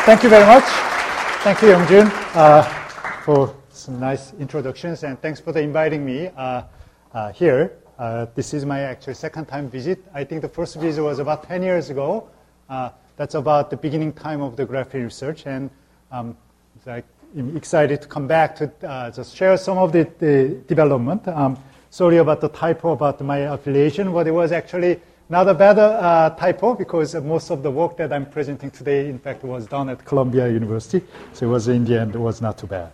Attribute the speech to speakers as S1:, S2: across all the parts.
S1: Thank you very much. Thank you, Youngjun, for some nice introductions, and thanks for inviting me here. This is my actually second time visit. I think the first visit was about 10 years ago. That's about the beginning time of the graphene research, and I'm excited to come back to just share some of the development. Sorry about the typo about my affiliation, but it was actually not a bad typo, because most of the work that I'm presenting today, in fact, was done at Columbia University. So it was, in the end, it was not too bad.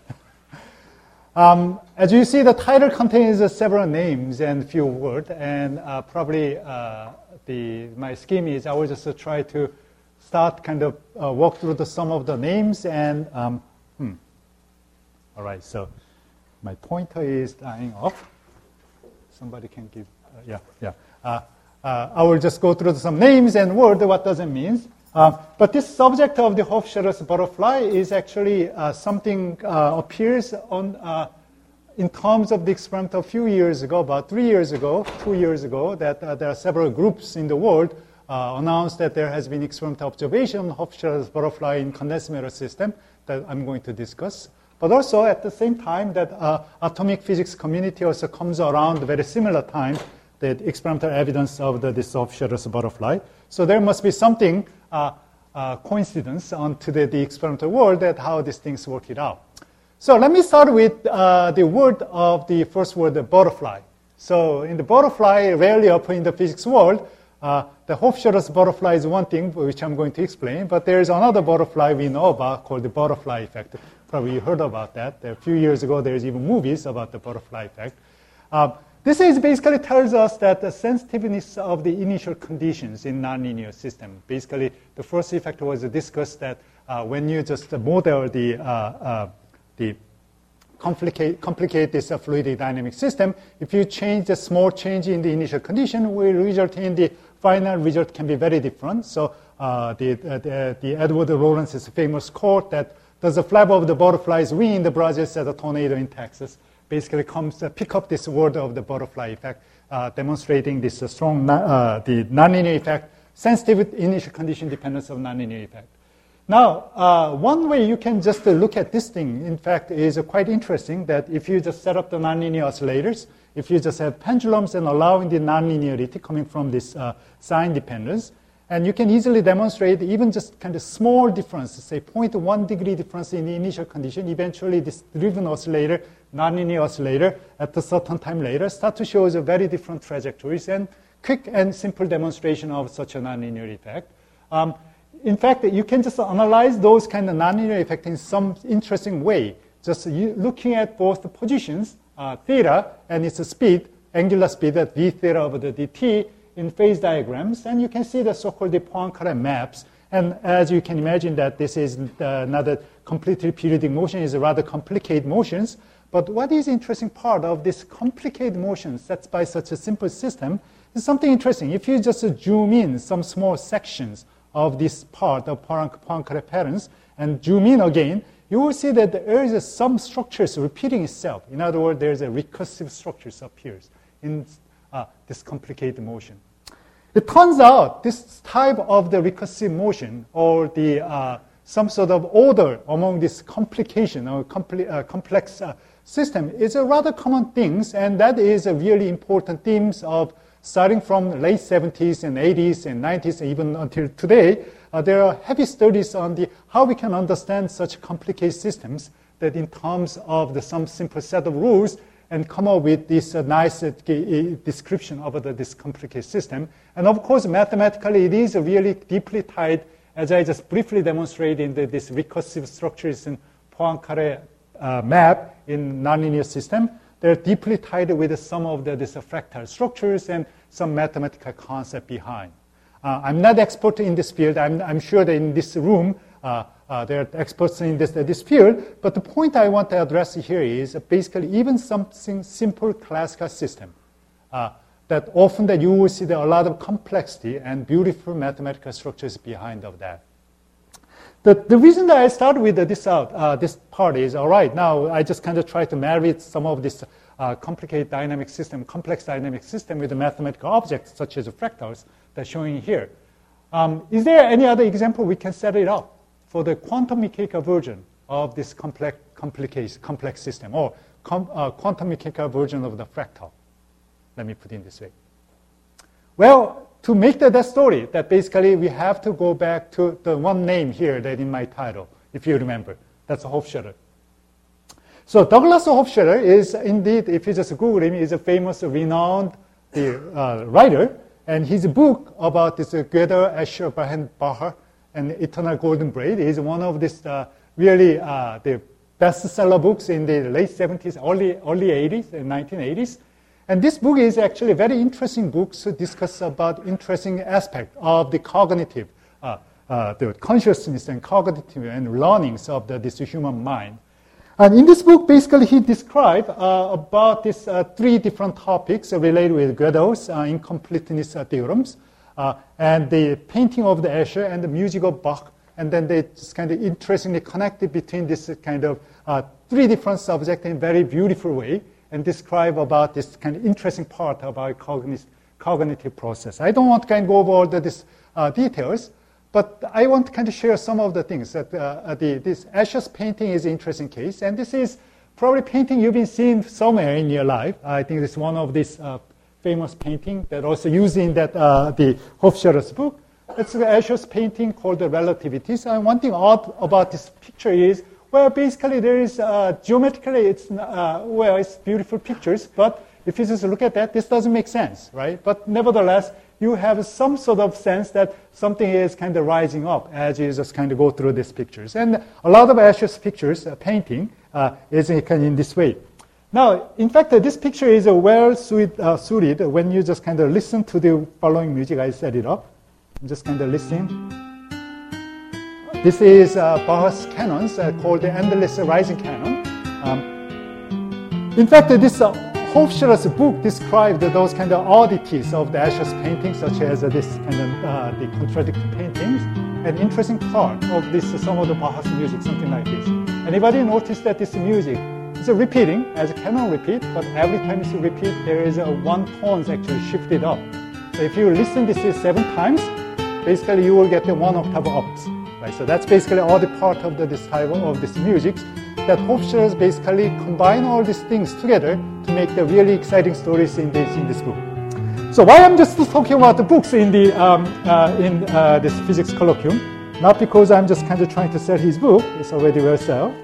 S1: As you see, the title contains several names and few words, and probably my scheme is I will just try to start kind of walk through some of the names, and all right, so my pointer is dying off. Somebody can give, I will just go through some names and words, what does it mean. But this subject of the Hofstadter's butterfly is actually something appears on in terms of the experiment a few years ago, about 2 years ago, that there are several groups in the world announced that there has been experimental observation of Hofstadter's butterfly in condensed matter system that I'm going to discuss. But also at the same time that atomic physics community also comes around a very similar time, the experimental evidence of this Hofstadter's butterfly. So there must be something coincidence onto the experimental world that how these things work it out. So let me start with the word of the first word, the butterfly. So in the butterfly, rarely occur in the physics world. The Hofstadter's butterfly is one thing, which I'm going to explain, but there is another butterfly we know about called the butterfly effect. Probably you heard about that. A few years ago, there's even movies about the butterfly effect. This is basically tells us that the sensitiveness of the initial conditions in nonlinear system. Basically, the first effect was discussed that when you just model the complicate this fluidic dynamic system, if you change the small change in the initial condition, will result in the final result can be very different. So the Edward Lawrence's famous quote that does the flap of the butterfly's wing in the Brazil set a tornado in Texas basically comes to pick up this word of the butterfly effect, demonstrating this strong the nonlinear effect, sensitive initial condition dependence of nonlinear effect. Now, one way you can just look at this thing, in fact, is quite interesting that if you just set up the nonlinear oscillators, if you just have pendulums and allowing the nonlinearity coming from this sign dependence, and you can easily demonstrate even just kind of small difference, say 0.1 degree difference in the initial condition, eventually this driven oscillator, nonlinear oscillator, at a certain time later, start to show very different trajectories and quick and simple demonstration of such a nonlinear effect. In fact, you can just analyze those kind of nonlinear effect in some interesting way. Just looking at both the positions, theta, and its speed, angular speed at v theta over the dt in phase diagrams, and you can see the so-called Poincare maps. And as you can imagine that this is not a completely periodic motion, is rather complicated motions. But what is interesting part of this complicated motions set by such a simple system is something interesting. If you just zoom in some small sections of this part of Poincare patterns and zoom in again, you will see that there is some structures repeating itself. In other words, there's a recursive structures appears in this complicated motion. It turns out this type of the recursive motion or the some sort of order among this complication or complex system is a rather common things, and that is a really important themes of starting from late 70s and 80s and 90s, and even until today. There are heavy studies on how we can understand such complicated systems that in terms of some simple set of rules and come up with this nice description of this complicated system. And of course, mathematically, it is really deeply tied, as I just briefly demonstrated in this recursive structures in Poincare map in nonlinear system. They're deeply tied with some of these fractal structures and some mathematical concept behind. I'm not expert in this field. I'm sure that in this room, there are experts in this field, but the point I want to address here is basically even something simple classical system that often that you will see there are a lot of complexity and beautiful mathematical structures behind of that. The reason that I started with this part is, all right, now I just kind of try to marry some of this complicated dynamic system, complex dynamic system with the mathematical objects such as fractals that's showing here. Is there any other example we can set it up for the quantum mechanical version of this complex system, or quantum mechanical version of the fractal. Let me put it this way. Well, to make that story, that basically we have to go back to the one name here that in my title, if you remember. That's Hofstadter. So Douglas Hofstadter is indeed, if you just Google him, he's a famous, renowned writer. And his book about this Gödel, Escher, Bacher, and Eternal Golden Braid is one of this really the bestseller books in the late 70s, early 80s, and 1980s. And this book is actually a very interesting book to discuss about interesting aspect of the cognitive, the consciousness and cognitive and learnings of this human mind. And in this book, basically, he described about these 3 different topics related with Gödel's incompleteness theorems, and the painting of the Escher and the music of Bach. And then they just kind of interestingly connected between this kind of 3 different subjects in a very beautiful way, and describe about this kind of interesting part of our cognitive process. I don't want to kind of go over all these details, but I want to kind of share some of the things that this Escher's painting is an interesting case, and this is probably painting you've been seeing somewhere in your life. I think it's one of these famous paintings that also used in that the Hofstadter's book. It's Escher's painting called The Relativities. And one thing odd about this picture is, well, basically there is geometrically it's beautiful pictures, but if you just look at that, this doesn't make sense, right? But nevertheless, you have some sort of sense that something is kind of rising up as you just kind of go through these pictures. And a lot of Escher's pictures, painting, is kind of in this way. Now, in fact, this picture is well suited when you just kind of listen to the following music. I set it up. Just kind of listen. This is Bach's canons called the Endless Rising Canon. In fact, this Hofstadter's book described those kind of oddities of the Escher's paintings, such as this kind of the contradictory paintings. An interesting part of this, some of the Bach's music, something like this. Anybody notice that this music is repeating as a canon repeat, but every time it's repeat, there is one tone actually shifted up. So if you listen this is 7 times, basically you will get the 1 octave up. Right? So that's basically all the part of this type of this music. That Hofstadter basically combine all these things together to make the really exciting stories in this book. So why I'm just talking about the books in the this physics colloquium, not because I'm just kind of trying to sell his book. It's already well sold.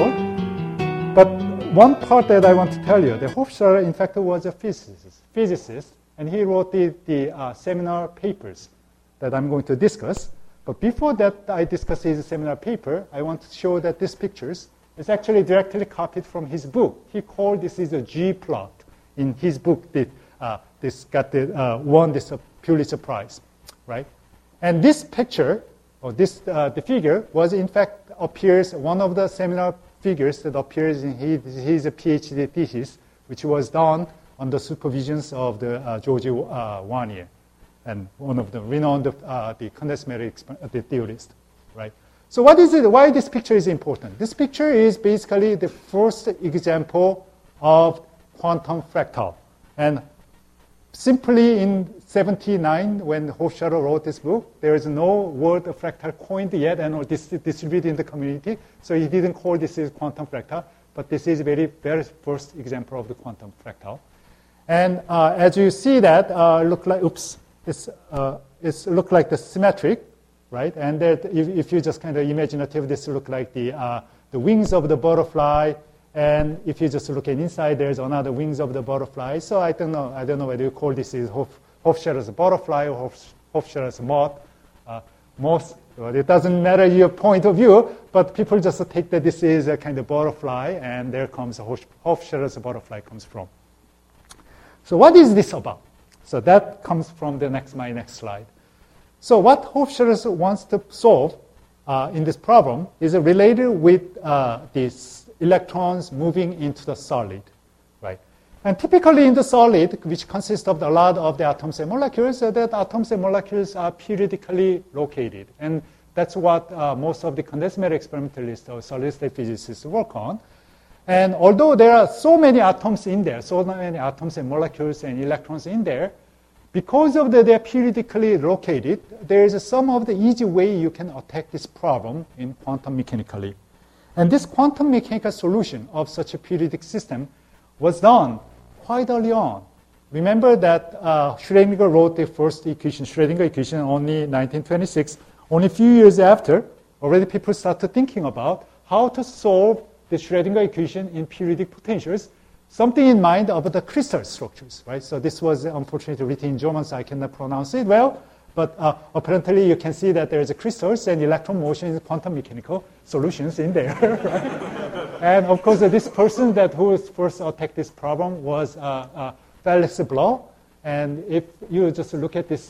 S1: But one part that I want to tell you, the Hofstadter in fact was a physicist, and he wrote the seminar papers that I'm going to discuss. But before that, I discuss his seminar paper. I want to show that these pictures is actually directly copied from his book. He called this is a G-plot. In his book, this got won this Pulitzer Prize, right? And this picture, or this the figure, was in fact appears one of the seminar figures that appears in his PhD thesis, which was done under supervisions of the George Warnier, and one of the renowned the condensed matter theorist, right? So what is it? Why this picture is important? This picture is basically the first example of quantum fractal. And simply in 79, when Hofstadter wrote this book, there is no word of fractal coined yet and distributed in the community. So he didn't call this is quantum fractal, but this is very first example of the quantum fractal. And as you see that, look like it's look like the symmetric. Right, and that if you just kind of imaginative, this look like the wings of the butterfly, and if you just look at inside, there's another wings of the butterfly. So I don't know whether you call this is Hofstadter's butterfly or Hofstadter's moth. Well, it doesn't matter your point of view, but people just take that this is a kind of butterfly, and there comes Hofstadter's butterfly comes from. So what is this about? So that comes from my next slide. So what Hofstadter wants to solve in this problem is related with these electrons moving into the solid, right? And typically in the solid, which consists of a lot of the atoms and molecules, that atoms and molecules are periodically located. And that's what most of the condensed matter experimentalists or solid-state physicists work on. And although there are so many atoms in there, so many atoms and molecules and electrons in there, because of they're periodically located, there is some of the easy way you can attack this problem in quantum mechanically. And this quantum mechanical solution of such a periodic system was done quite early on. Remember that Schrödinger wrote the first equation, Schrödinger equation, only 1926. Only a few years after, already people started thinking about how to solve the Schrödinger equation in periodic potentials, something in mind of the crystal structures, right? So this was unfortunately written in German, so I cannot pronounce it well. But apparently you can see that there's a crystals and electron motion in quantum mechanical solutions in there, right? And of course, this person who first attacked this problem was Felix Bloch. And if you just look at this,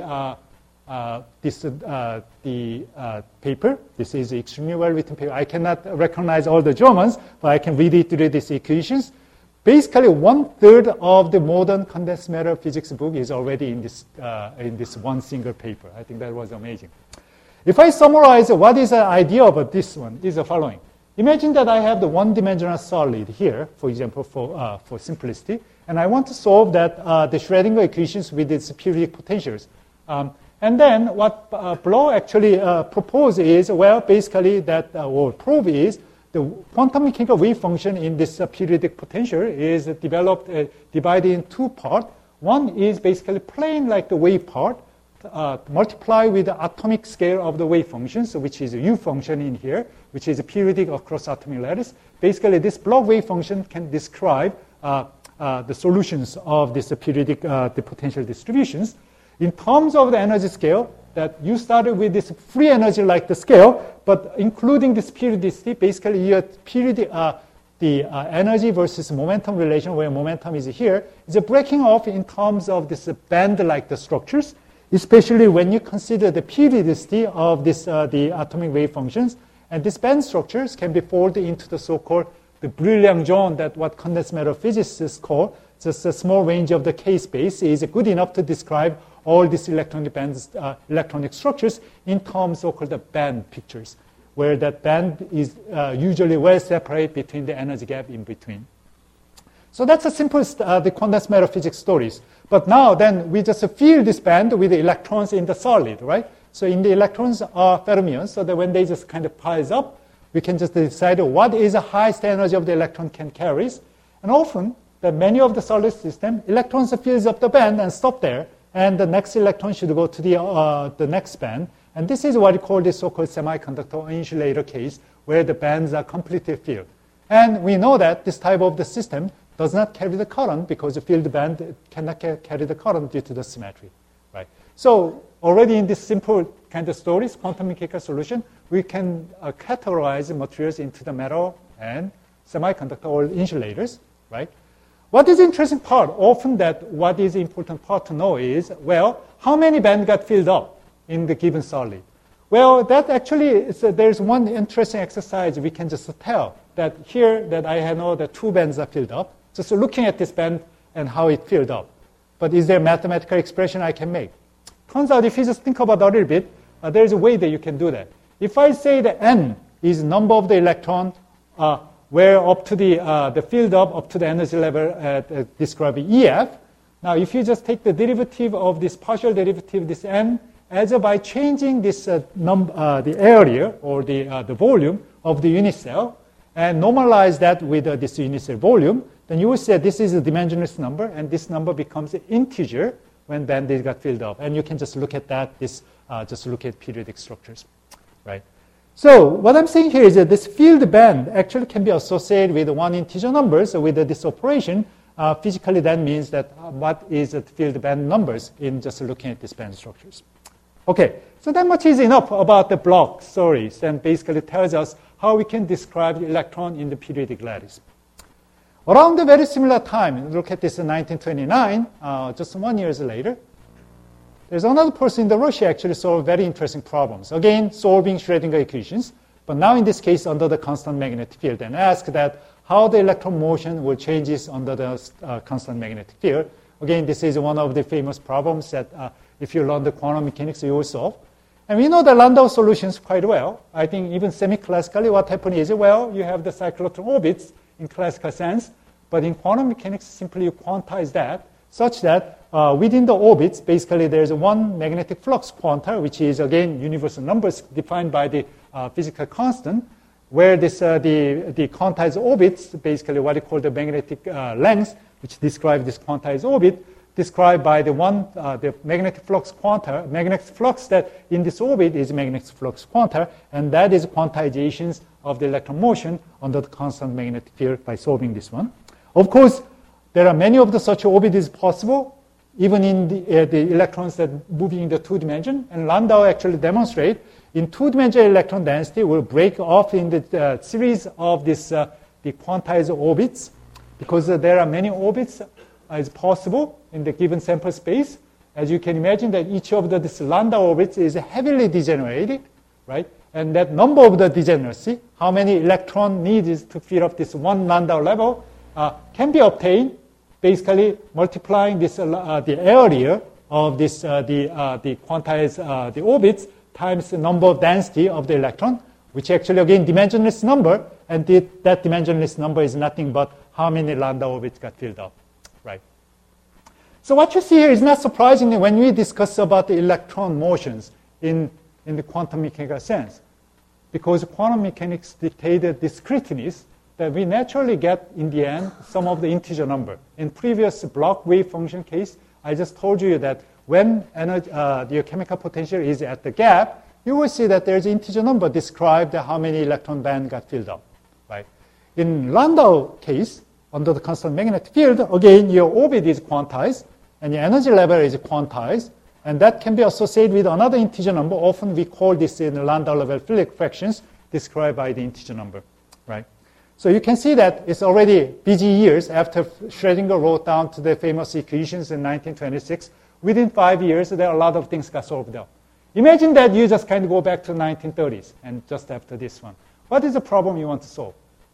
S1: paper, this is extremely well written paper. I cannot recognize all the Germans, but I can read it through these equations. Basically, 1/3 of the modern condensed matter physics book is already in this one single paper. I think that was amazing. If I summarize what is the idea about this one, is the following. Imagine that I have the one-dimensional solid here, for example, for simplicity, and I want to solve that the Schrödinger equations with its periodic potentials. And then what Bloch actually proposed is, well, basically that, or prove is, the quantum mechanical wave function in this periodic potential is developed, divided in two parts. One is basically plain like the wave part, multiply with the atomic scale of the wave function, so which is a U function in here, which is a periodic across atomic lattice. Basically, this Bloch wave function can describe the solutions of this periodic the potential distributions. In terms of the energy scale, that you started with this free energy like the scale, but including this periodicity, basically you have the energy versus momentum relation, where momentum is here, is a breaking off in terms of this band-like the structures, especially when you consider the periodicity of this the atomic wave functions. And these band structures can be folded into the so-called the Brillouin zone, that what condensed matter physicists call just a small range of the K-space is good enough to describe all these electronic bands, electronic structures in terms of called the band pictures, where that band is usually well separated between the energy gap in between. So that's the simplest the condensed matter physics stories. But now then we just fill this band with the electrons in the solid, right? So in the electrons are fermions, so that when they just kind of piles up, we can just decide what is the highest energy of the electron can carry. And often, that many of the solid system, electrons fills up the band and stop there, and the next electron should go to the next band. And this is what we call the so-called semiconductor or insulator case, where the bands are completely filled. And we know that this type of the system does not carry the current because the filled band cannot carry the current due to the symmetry, right? So already in this simple kind of stories, quantum mechanical solution, we can categorize materials into the metal and semiconductor or insulators, right? What is the interesting part? Often that what is the important part to know is, well, how many bands got filled up in the given solid? Well, that actually is, there's one interesting exercise we can just tell that here that I know that two bands are filled up. Just looking at this band and how it filled up. But is there a mathematical expression I can make? Turns out if you just think about it a little bit, there's a way that you can do that. If I say that n is number of the electron where up to the filled up to the energy level at described EF. Now, if you just take the derivative of this partial derivative, this n, as by changing this the area or the volume of the unit cell, and normalize that with this unit cell volume, then you will see that this is a dimensionless number, and this number becomes an integer when band got filled up. And you can just look at that. Just look at periodic structures, right? So what I'm saying here is that this filled band actually can be associated with one integer number. So with this operation, physically that means that what is the filled band numbers in just looking at these band structures. Okay, so that much is enough about the Bloch stories, and basically tells us how we can describe the electron in the periodic lattice. Around a very similar time, look at this in 1929, just 1 year later, there's another person in Russia actually solved very interesting problems. Again, solving Schrödinger equations, but now in this case under the constant magnetic field, and ask that how the electron motion will changes under the constant magnetic field. Again, this is one of the famous problems that if you learn the quantum mechanics, you will solve. And we know the Landau solutions quite well. I think even semi-classically what happened is, well, you have the cyclotron orbits in classical sense, but in quantum mechanics, simply you quantize that such that within the orbits, basically there's one magnetic flux quanta, which is again universal numbers defined by the physical constant, where this the quantized orbits, basically what you call the magnetic length, which describe this quantized orbit, described by the magnetic flux quanta, magnetic flux that in this orbit is magnetic flux quanta, and that is quantizations of the electron motion under the constant magnetic field by solving this one. Of course, there are many of the such orbits possible, even in the electrons that moving in the 2 dimension, and Landau actually demonstrate in 2-dimensional electron density will break off in the series of this the quantized orbits, because there are many orbits as possible in the given sample space. As you can imagine that each of this Landau orbits is heavily degenerated, right? And that number of the degeneracy, how many electron needs to fill up this one Landau level, can be obtained basically multiplying this the area of this the quantized the orbits times the number of density of the electron, which actually again dimensionless number, and that dimensionless number is nothing but how many Landau orbits got filled up, right? So what you see here is not surprisingly when we discuss about the electron motions in the quantum mechanical sense, because quantum mechanics dictated discreteness, that we naturally get in the end some of the integer number. In previous block wave function case, I just told you that when the chemical potential is at the gap, you will see that there's an integer number described how many electron band got filled up, right? In Landau case, under the constant magnetic field, again, your orbit is quantized, and your energy level is quantized, and that can be associated with another integer number. Often we call this in the Landau level Philip fractions, described by the integer number, right? So you can see that it's already busy years after Schrödinger wrote down to the famous equations in 1926. Within 5 years, there are a lot of things got solved out. Imagine that you just kind of go back to the 1930s and just after this one. What is the problem you want to solve?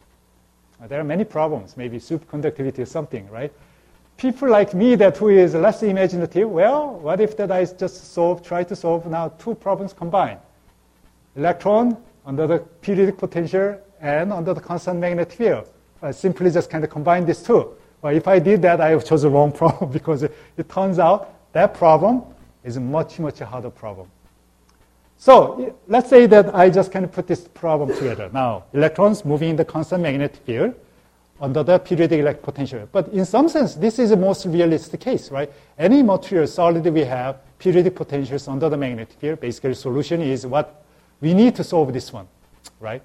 S1: There are many problems, maybe superconductivity or something, right? People like me that who is less imaginative, well, what if that I just try to solve now 2 problems combined? Electron under the periodic potential and under the constant magnetic field. I simply just kind of combine these two. Well, if I did that, I chose the wrong problem because it turns out that problem is a much, much harder problem. So let's say that I just kind of put this problem together. Now, electrons moving in the constant magnetic field under the periodic electric potential. But in some sense, this is the most realistic case, right? Any material solid we have periodic potentials under the magnetic field. Basically, the solution is what we need to solve this one, right?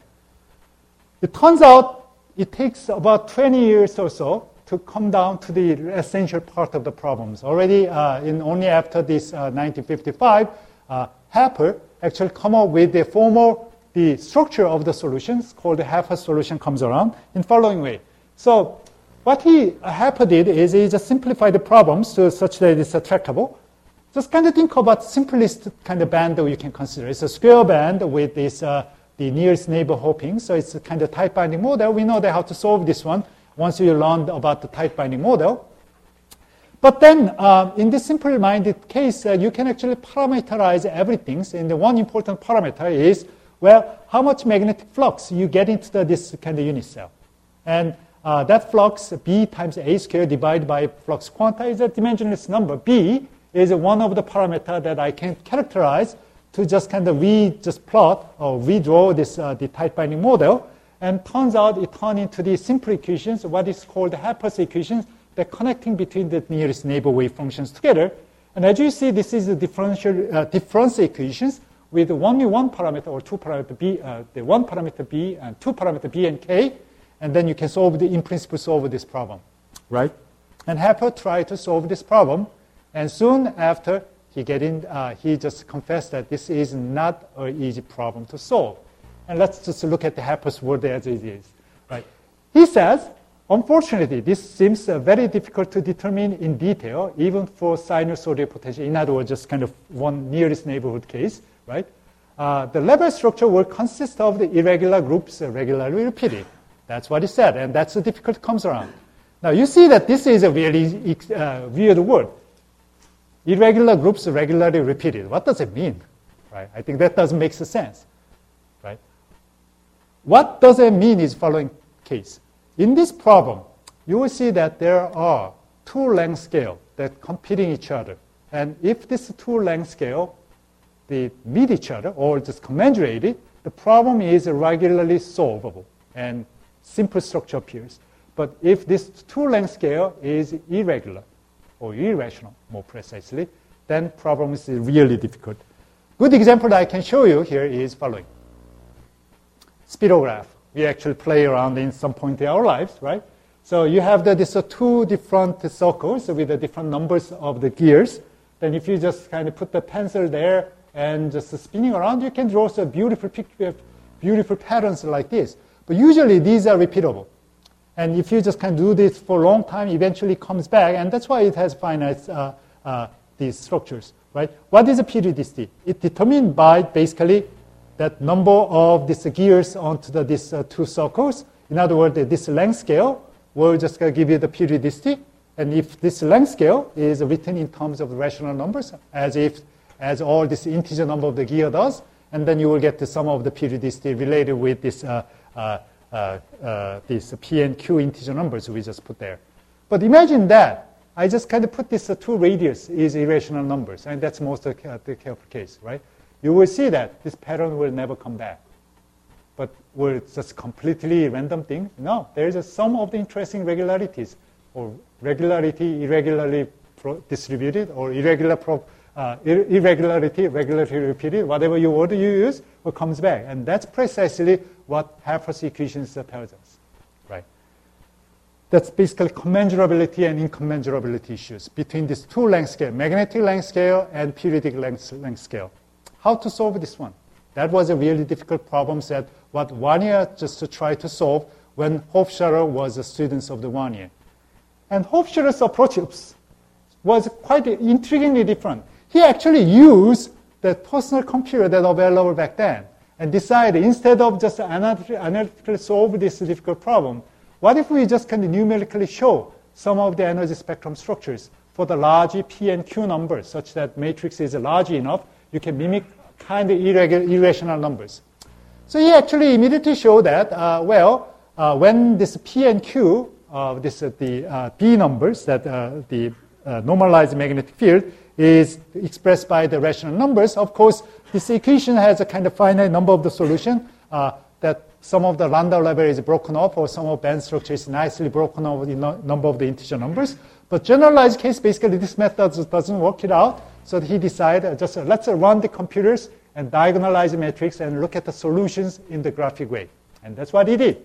S1: It turns out it takes about 20 years or so to come down to the essential part of the problems. Already only after this 1955, Happer actually come up with the structure of the solutions called the Happer solution comes around in following way. So what Happer did is he just simplified the problems to such that it's tractable. Just kind of think about simplest kind of band that you can consider. It's a square band with this the nearest neighbor hopping. So it's a kind of tight binding model. We know that how to solve this one once you learned about the tight binding model. But then in this simple-minded case, you can actually parameterize everything. And the one important parameter is, well, how much magnetic flux you get into this kind of unit cell. And that flux, B times A squared divided by flux quanta, is a dimensionless number. B is one of the parameters that I can characterize to just kind of just plot or redraw this the tight binding model, and turns out it turned into the simple equations, what is called the Happer's equations, that connecting between the nearest neighbor wave functions together. And as you see, this is the difference equations with only one parameter or 2 parameter B, the 1 parameter B and 2 parameter B and K, and then you can in principle solve this problem, right? And Happer tried to solve this problem, and soon after he just confessed that this is not an easy problem to solve. And let's just look at the Happer's word as it is. Right? He says, unfortunately, this seems very difficult to determine in detail, even for sinusoidal potential. In other words, just kind of one nearest neighborhood case, right? The level structure will consist of the irregular groups regularly repeated. That's what he said, and that's the difficulty comes around. Now, you see that this is a really weird word. Irregular groups regularly repeated. What does it mean? Right? I think that doesn't make sense. Right? What does it mean is following case. In this problem, you will see that there are 2 length scales that competing each other. And if these two length scale, they meet each other or just commensurated, the problem is regularly solvable and simple structure appears. But if this two length scale is irregular or irrational, more precisely, then problem is really difficult. Good example that I can show you here is following. Spirograph. We actually play around in some point in our lives, right? So you have these two different circles with the different numbers of the gears. Then if you just kind of put the pencil there and just spinning around, you can draw some beautiful picture, beautiful patterns like this. But usually these are repeatable. And if you just kind of do this for a long time, eventually it comes back. And that's why it has finite these structures, right? What is a periodicity? It's determined by basically that number of these gears onto these two circles. In other words, this length scale will just give you the periodicity. And if this length scale is written in terms of rational numbers, as all this integer number of the gear does, and then you will get the sum of the periodicity related with this these P and Q integer numbers we just put there. But imagine that I just kind of put this two radius is irrational numbers, and that's most of the careful case, right? You will see that this pattern will never come back. But will it just completely random thing? No, there is a sum of the interesting regularities, or regularity irregularly distributed, or irregularity regularly repeated, whatever your word you use, what comes back. And that's precisely what Helmholtz equations tells us, right? That's basically commensurability and incommensurability issues between these two length scale, magnetic length scale and periodic length scale. How to solve this one? That was a really difficult problem that what Wannier just to try to solve when Hofstadter was a student of the Wannier. And Hofstadter's approach was quite intriguingly different. He actually used the personal computer that was available back then and decided instead of just analytically solve this difficult problem, what if we just kind of numerically show some of the energy spectrum structures for the large P and Q numbers such that matrix is large enough, you can mimic kind of irrational numbers. So he actually immediately showed that, when this P and Q, the B numbers, that the normalized magnetic field is expressed by the rational numbers, of course, this equation has a kind of finite number of the solution that some of the lambda level is broken off or some of band structure is nicely broken off with the number of the integer numbers. But generalized case, basically this method doesn't work it out. So he decided let's run the computers and diagonalize the matrix and look at the solutions in the graphic way. And that's what he did.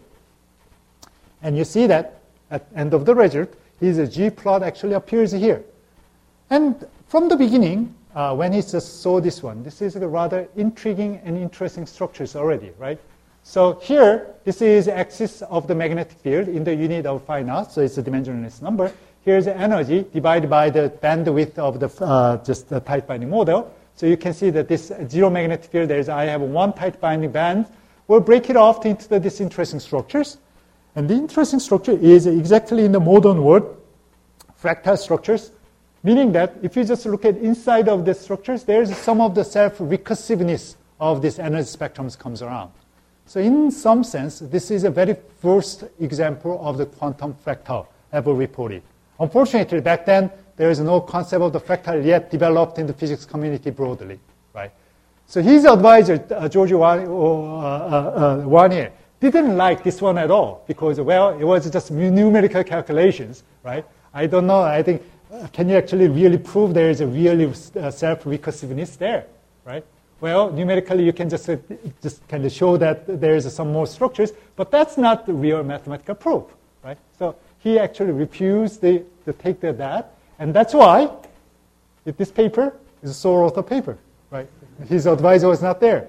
S1: And you see that at the end of the result, his G plot actually appears here. And from the beginning, when he just saw this one, this is a rather intriguing and interesting structures already, right? So here, this is axis of the magnetic field in the unit of phi naught, so it's a dimensionless number. Here's the energy divided by the bandwidth of the tight binding model. So you can see that this zero magnetic field, I have one tight binding band. We'll break it off into these interesting structures. And the interesting structure is exactly in the modern world, fractal structures, meaning that if you just look at inside of the structures, there's some of the self-recursiveness of this energy spectrums comes around. So in some sense, this is a very first example of the quantum fractal ever reported. Unfortunately, back then, there is no concept of the fractal yet developed in the physics community broadly, right? So his advisor, George Wannier, didn't like this one at all because, it was just numerical calculations, right? I don't know. I think, can you actually really prove there is a really self-recursiveness there, right? Well, numerically, you can just kind of show that there is some more structures, but that's not the real mathematical proof, right? So he actually refused to take that, and that's why this paper is a sole author paper, right? His advisor was not there.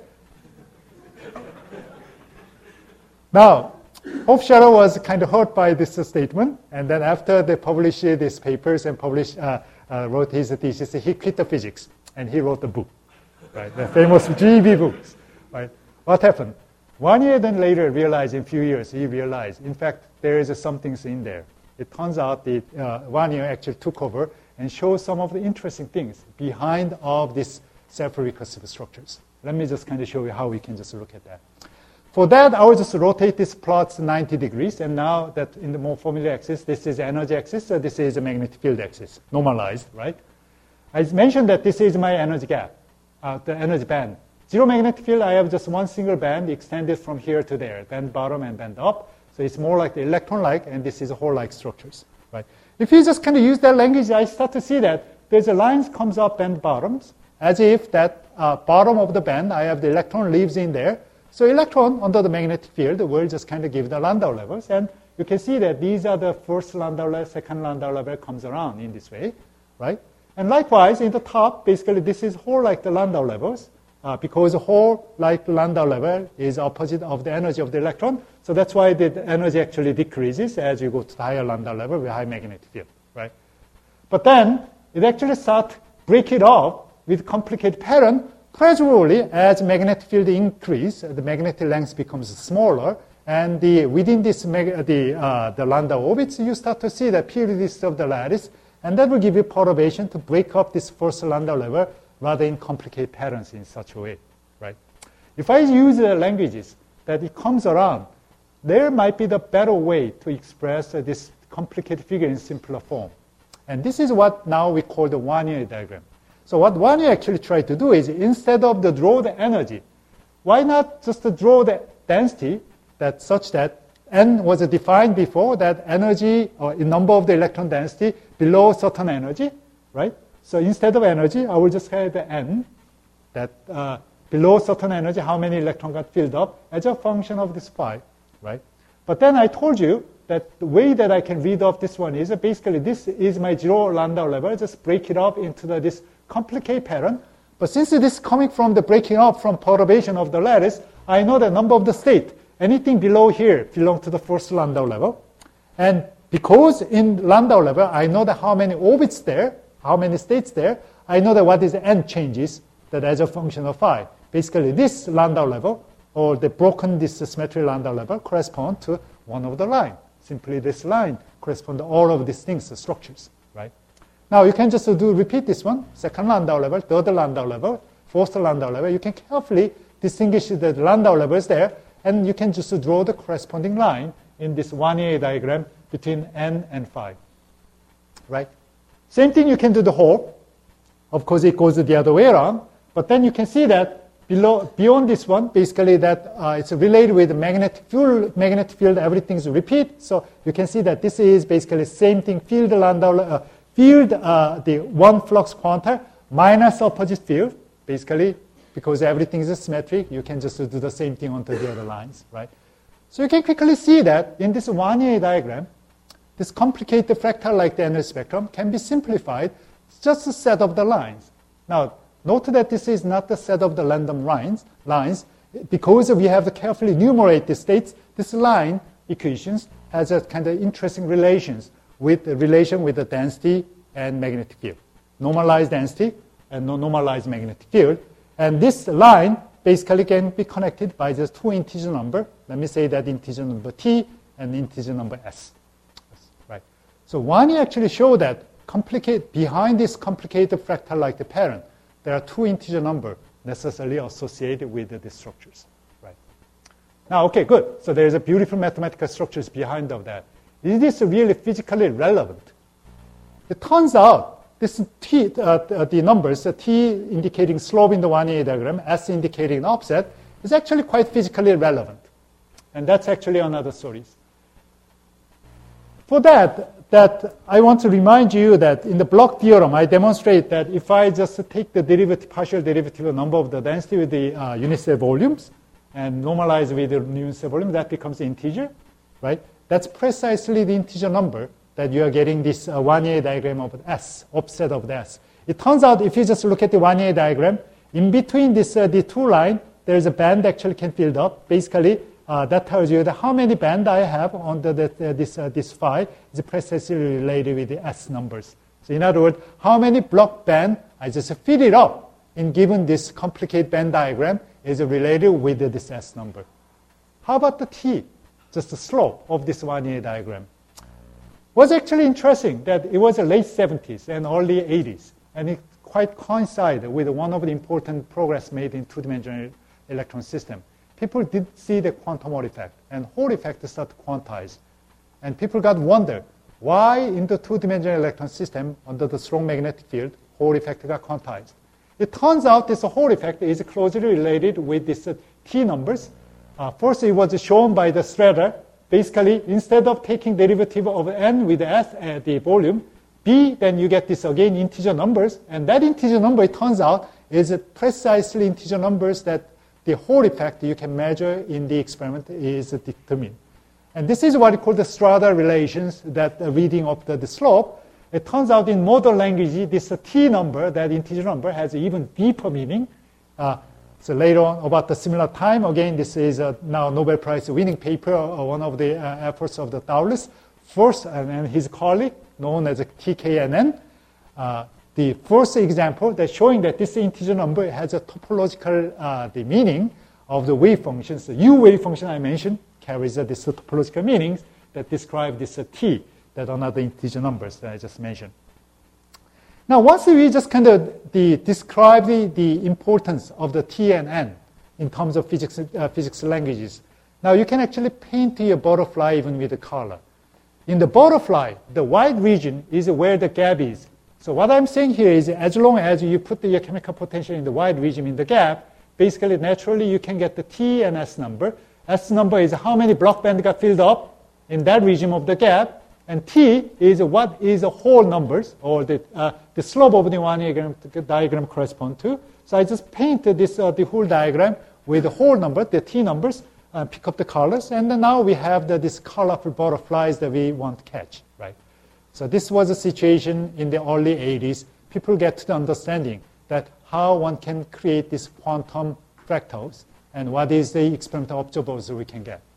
S1: Now, Hofstadter was kind of hurt by this statement, and then after they published these papers and wrote his thesis, he quit the physics, and he wrote the book, right? The famous GeV books, right? What happened? 1 year then later realized, in a few years, he realized, in fact, there is something in there. It turns out that Wannier actually took over and showed some of the interesting things behind of these self-recursive structures. Let me just kind of show you how we can just look at that. For that, I will just rotate this plot 90 degrees. And now that in the more familiar axis, this is energy axis. So this is a magnetic field axis, normalized, right? I mentioned that this is my energy gap, the energy band. Zero magnetic field, I have just one single band extended from here to there, band bottom and band up. So it's more like the electron-like, and this is hole-like structures, right? If you just kind of use that language, I start to see that there's a lines comes up and bottoms, as if that bottom of the band, I have the electron leaves in there. So electron under the magnetic field will just kind of give the Landau levels, and you can see that these are the first Landau level, second Landau level comes around in this way, right? And likewise, in the top, basically this is hole like the Landau levels, because hole like Landau level is opposite of the energy of the electron. So that's why the energy actually decreases as you go to the higher Landau level with high magnetic field, right? But then it actually starts break it up with complicated pattern. Gradually, as magnetic field increase, the magnetic length becomes smaller, and within this the Landau orbits, you start to see the periodicity of the lattice, and that will give you perturbation to break up this first Landau level rather in complicated patterns in such a way, right? If I use languages that it comes around, there might be the better way to express this complicated figure in simpler form. And this is what now we call the Wannier diagram. So what Wannier actually tried to do is, instead of draw the energy, why not just draw the density that such that N was defined before, that energy or number of the electron density below certain energy, right? So instead of energy, I will just have the N, that below certain energy, how many electrons got filled up as a function of this phi, right? But then I told you that the way that I can read off this one is basically this is my zero Landau level. Just break it up into this complicated pattern. But since it is coming from the breaking up from perturbation of the lattice, I know the number of the state. Anything below here belongs to the first Landau level. And because in Landau level, I know that how many orbits there, how many states there, I know that what is the N changes that as a function of phi. Basically, this Landau level, or the broken this symmetry Landau level, correspond to one of the line. Simply this line corresponds to all of these things, the structures, right? Now you can just repeat this one, second Landau level, third Landau level, fourth Landau level. You can carefully distinguish the Landau levels there, and you can just draw the corresponding line in this Wannier diagram between N and phi, right? Same thing you can do the hole. Of course, it goes the other way around, but then you can see that beyond this one, basically that it's related with magnetic field, everything's repeat. So you can see that this is basically the same thing, field Landau, the one flux quanta minus opposite field, basically, because everything is symmetric, you can just do the same thing onto the other lines, right? So you can quickly see that in this Wannier diagram, this complicated fractal like the energy spectrum can be simplified. It's just a set of the lines. Now, note that this is not the set of the random lines. Because we have to carefully enumerate the states, this line equations has a kind of interesting relations with the relation with the density and magnetic field. Normalized density and normalized magnetic field. And this line basically can be connected by just two integer number. Let me say that integer number t and integer number s. Right. So Wannier actually showed that behind this complicated fractal like the pattern, there are two integer number necessarily associated with the structures. Right. Now, okay, good. So there is a beautiful mathematical structures behind of that. Is this really physically relevant? It turns out this t, the numbers, t indicating slope in the Wannier diagram, s indicating offset, is actually quite physically relevant. And that's actually another story. For that I want to remind you that in the Bloch theorem, I demonstrate that if I just take the derivative, partial derivative of number of the density with the unit cell volumes and normalize with the unit cell volume, that becomes integer, right? That's precisely the integer number that you are getting this Wannier diagram of S, offset of the S. It turns out if you just look at the Wannier diagram, in between this the two lines, there's a band actually can filled up. Basically, that tells you that how many band I have on this phi is precisely related with the S numbers. So in other words, how many block band I just fill it up in given this complicated band diagram is related with this S number. How about the T, just the slope of this Wannier diagram? Was actually interesting that it was the late 70s and early 80s, and it quite coincided with one of the important progress made in two-dimensional electron system. people did see the quantum Hall effect, and Hall effect started to quantize. And people got wonder, why in the two-dimensional electron system, under the strong magnetic field, Hall effect got quantized? It turns out this Hall effect is closely related with these T numbers. First, it was shown by the Schroeder. Basically, instead of taking derivative of n with s at the volume, b, then you get this, again, integer numbers. And that integer number, it turns out, is precisely integer numbers that the Hall effect you can measure in the experiment is determined. And this is what we call the Schroeder relations, that reading of the slope. It turns out in modern language, this t number, that integer number, has even deeper meaning. So later on, about the similar time, again, this is now Nobel Prize winning paper, one of the efforts of the Thouless, first, and his colleague, known as TKNN. The first example that's showing that this integer number has a topological the meaning of the wave functions. The U wave function I mentioned carries this topological meanings that describe this t, that another integer numbers that I just mentioned. Now, once we just kind of describe the importance of the T and N in terms of physics languages, now you can actually paint your butterfly even with the color. In the butterfly, the white region is where the gap is. So what I'm saying here is, as long as you put your chemical potential in the white region in the gap, basically naturally you can get the T and S number. S number is how many block bands got filled up in that region of the gap. And T is what is the whole numbers, or the slope of the one diagram correspond to. So I just painted this the whole diagram with the whole number, the T numbers, pick up the colors, and then now we have these colorful butterflies that we want to catch, right? So this was a situation in the early 80s. People get to the understanding that how one can create these quantum fractals and what is the experimental observables we can get.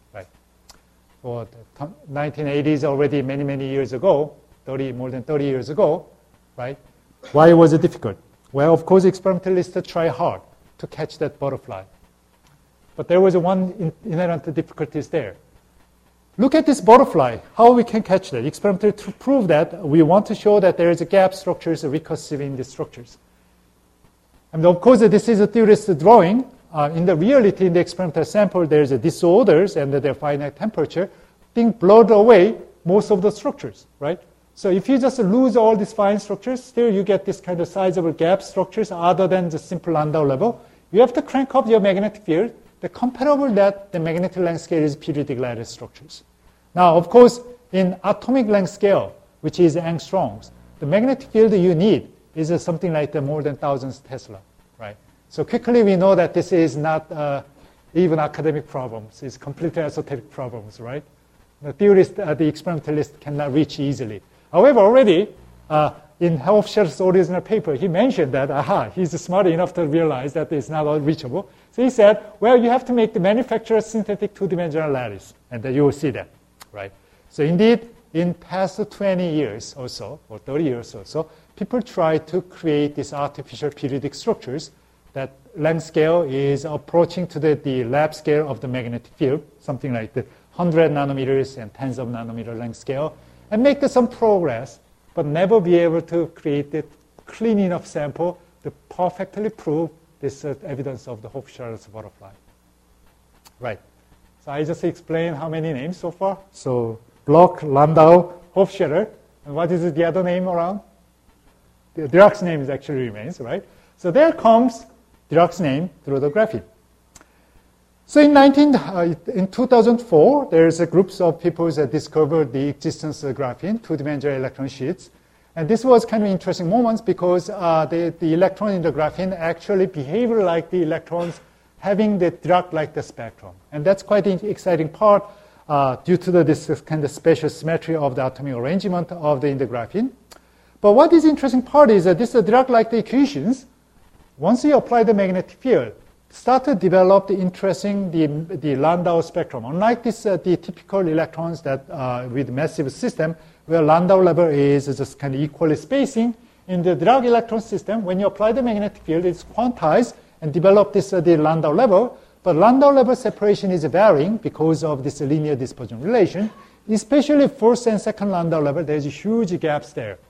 S1: For the 1980s, already many, many years ago, more than 30 years ago, right? Why was it difficult? Well, of course, experimentalists try hard to catch that butterfly. But there was one inherent difficulties there. Look at this butterfly, how we can catch that. Experimentally, to prove that, we want to show that there is a gap structures recursive in the structures. And of course, this is a theorist drawing. In the reality, in the experimental sample, there's disorders and their finite temperature. Things blurred away most of the structures, right? So if you just lose all these fine structures, still you get this kind of sizable gap structures other than the simple Landau level. You have to crank up your magnetic field. The comparable that the magnetic length scale is periodic lattice structures. Now, of course, in atomic length scale, which is angstroms, the magnetic field you need is something like more than thousands Tesla, right? So quickly we know that this is not even academic problems. It's completely esoteric problems, right? The theorist, the experimentalist cannot reach easily. However, already in Hofscher's original paper, he mentioned that, he's smart enough to realize that it's not unreachable. So he said, well, you have to make the manufacturer synthetic two-dimensional lattice, and then you will see that, right? So indeed, in past 20 years or so, or 30 years or so, people try to create these artificial periodic structures that length scale is approaching to the lab scale of the magnetic field, something like the 100 nanometers and tens of nanometer length scale, and make some progress, but never be able to create a clean enough sample to perfectly prove this evidence of the Hofscher's butterfly. Right. So I just explained how many names so far. So Bloch, Landau, Hofscher, and what is the other name around? The Dirac's name actually remains, right? So there comes Dirac's name through the graphene. So in 2004, there's a group of people that discovered the existence of graphene, two-dimensional electron sheets. And this was kind of interesting moments because the electron in the graphene actually behave like the electrons having the Dirac-like the spectrum. And that's quite an exciting part due to this kind of special symmetry of the atomic arrangement of the graphene. But what is interesting part is that this Dirac-like the equations, once you apply the magnetic field, start to develop the interesting the Landau spectrum. Unlike this, the typical electrons that with massive system, where Landau level is just kind of equally spacing, in the Dirac electron system, when you apply the magnetic field, it's quantized and develop this the Landau level. But Landau level separation is varying because of this linear dispersion relation. Especially first and second Landau level, there's huge gaps there.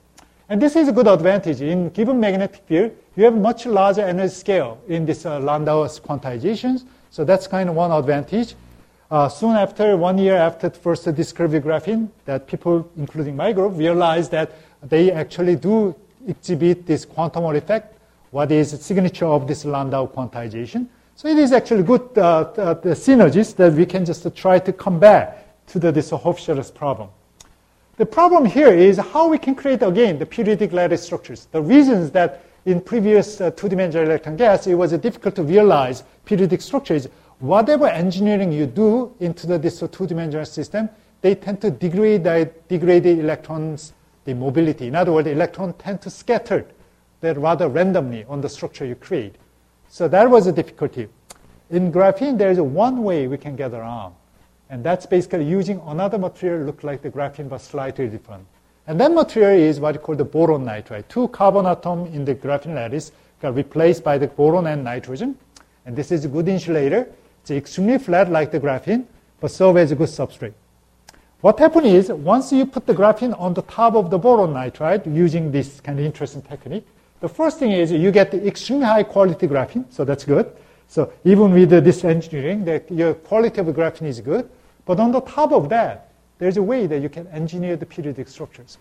S1: And this is a good advantage. In given magnetic field, you have much larger energy scale in this Landau's quantizations. So that's kind of one advantage. Soon after, 1 year after the first discovery of graphene, that people, including my group, realized that they actually do exhibit this quantum Hall effect, what is the signature of this Landau quantization. So it is actually good the synergies that we can just try to come back to this Hofstadter's problem. The problem here is how we can create, again, the periodic lattice structures. The reasons that in previous two-dimensional electron gas, it was difficult to realize periodic structures. Whatever engineering you do into this two-dimensional system, they tend to degrade the electrons, the mobility. In other words, the electrons tend to scatter that rather randomly on the structure you create. So that was a difficulty. In graphene, there is one way we can get around. And that's basically using another material look like the graphene but slightly different. And that material is what you call the boron nitride. 2 carbon atoms in the graphene lattice got replaced by the boron and nitrogen. And this is a good insulator. It's extremely flat like the graphene, but serves as a good substrate. What happens is, once you put the graphene on the top of the boron nitride using this kind of interesting technique, the first thing is you get the extremely high quality graphene, so that's good. So even with this engineering, your quality of the graphene is good. But on the top of that, there's a way that you can engineer the periodic structures.